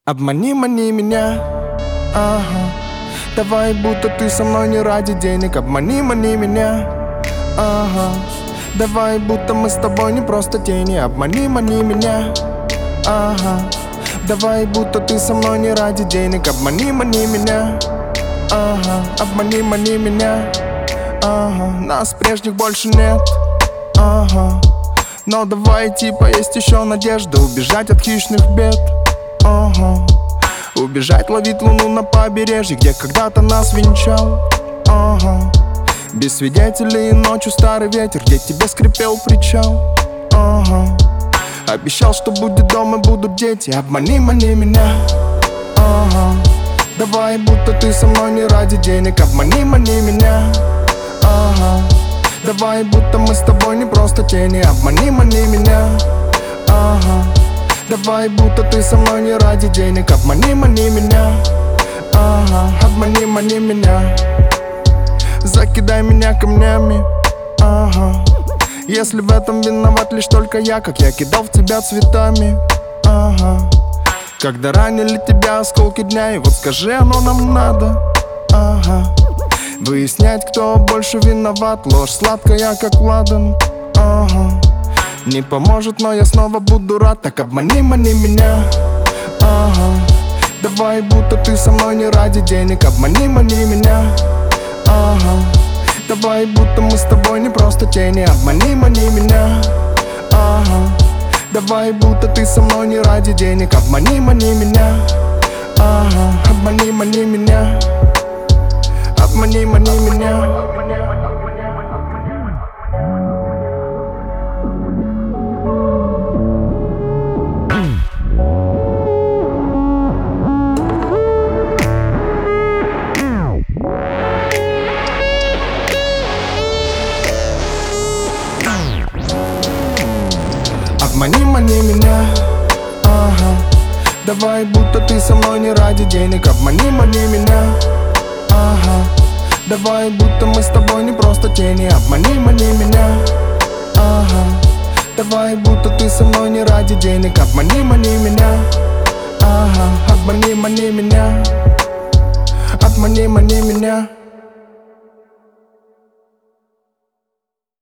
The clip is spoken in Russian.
Обмани, мани меня, ага. Давай, будто ты со мной не ради денег. Обмани, мани меня, ага. Давай, будто мы с тобой не просто тени. Обмани, мани меня, ага. Давай, будто ты со мной не ради денег. Обмани, мани меня, ага. Обмани, мани меня, ага. Нас прежних больше нет, ага. Но давай типа есть еще надежда убежать от хищных бед, ага. Убежать ловить луну на побережье, где когда-то нас венчал, ага. Без свидетелей ночью старый ветер, где тебе скрипел причал, ага. Обещал, что будет дом и будут дети. Обмани, мани меня, ага. Давай, будто ты со мной не ради денег. Обмани, мани меня, ага. Давай, будто мы с тобой не просто тени. Обмани, мани меня, ага. Давай, будто ты со мной не ради денег. Обмани, мани меня, ага. Обмани, мани меня. Закидай меня камнями, ага. Если в этом виноват лишь только я, как я кидал в тебя цветами, ага. Когда ранили тебя осколки дня, и вот скажи, оно нам надо, ага. Выяснять, кто больше виноват, ложь сладкая, как ладан, ага. Не поможет, но я снова буду рад. Так обмани, мани меня, ага. Давай, будто ты со мной не ради денег. Обмани, мани меня, ага. Давай, будто мы с тобой не просто тени. Обмани, мани меня, ага. Давай, будто ты со мной не ради денег. Обмани, мани меня, ага. Обмани, мани меня, обмани, мани меня. Обмани, мани меня, ага. Давай, будто ты со мной не ради денег. Обмани, мани меня, ага. Давай, будто мы с тобой не просто тени. Обмани, мани меня, ага. Давай, будто ты со мной не ради денег. Обмани, мани меня, ага. Обмани, мани меня, обмани, мани меня.